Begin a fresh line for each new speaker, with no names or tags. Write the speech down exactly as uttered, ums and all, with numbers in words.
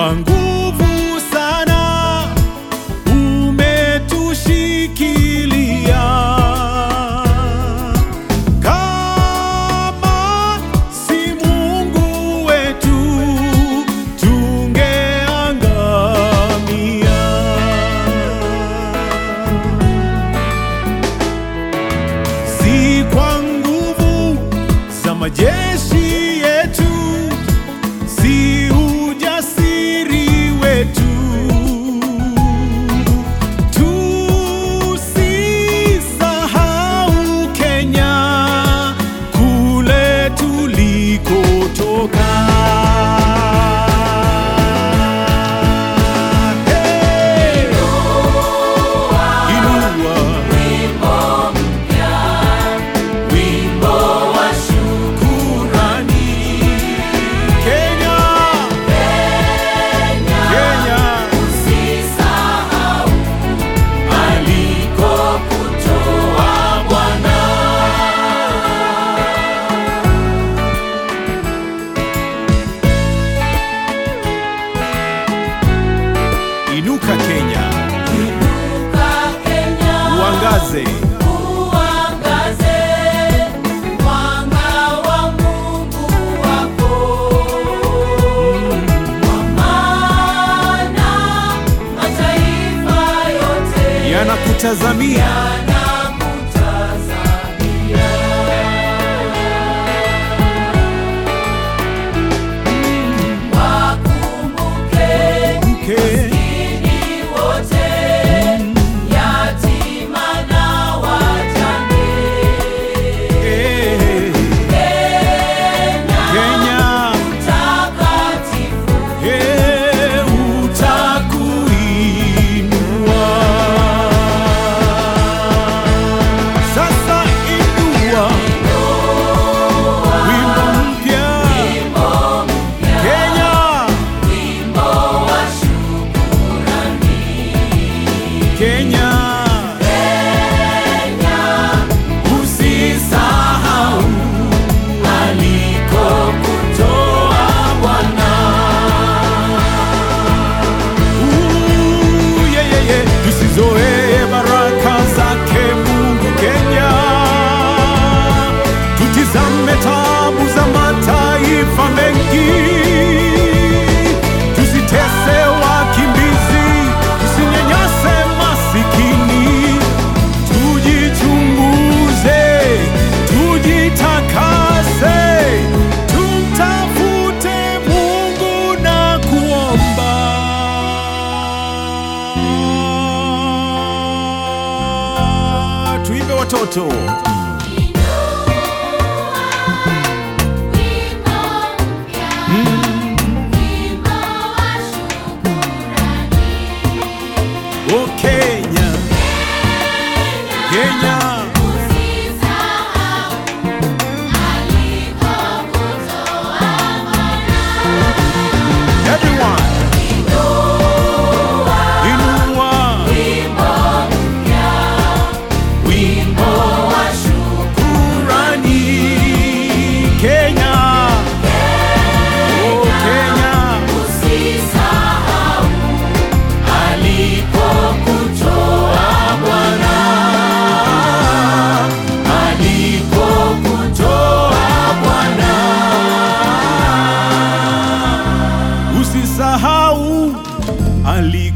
kwa nguvu sana umetushikilia. Kama si Mungu wetu tungeangamia. Si kwa nguvu za majeshi yetu, si ujasiri wetu, tusisahau Kenya kule tulikotoka. Hey! Inua wimbo mpya, wimbo wa shukrani. Kenya, Kenya, usisahau alikokutoa Bwana. Inuka Kenya,
Inuka Kenya,
uangaze,
uangaze mwanga wa Mungu wako. Kwa maana mataifa yote
yanakutazamia.
yanakutazamia. Wakumbuke
Mke,
maskini wote, yatima na wajane.
eh, Kenya,
Takatifu
eh, utakuinua. Sasa inua wimbo mpya, Kenya,
wimbo wa shukrani.
Kenya, usisahau alikokutoa Bwana. Uh, yeah, yeah, yeah. Tusizoee baraka zake Mungu Kenya, tutizame taabu za mataifa mengi, tusitese wakimbizi, tusinyanyase masikini, tujichunguze, tujitakase, tumtafute Mungu na kuomba. Tuimbe watoto. Oh Kenya, Kenya, everyone, inua wimbo wa shukrani. Kenya, oh Kenya, alikokutoa Bwana, alikokutoa Bwana. Usisahau ali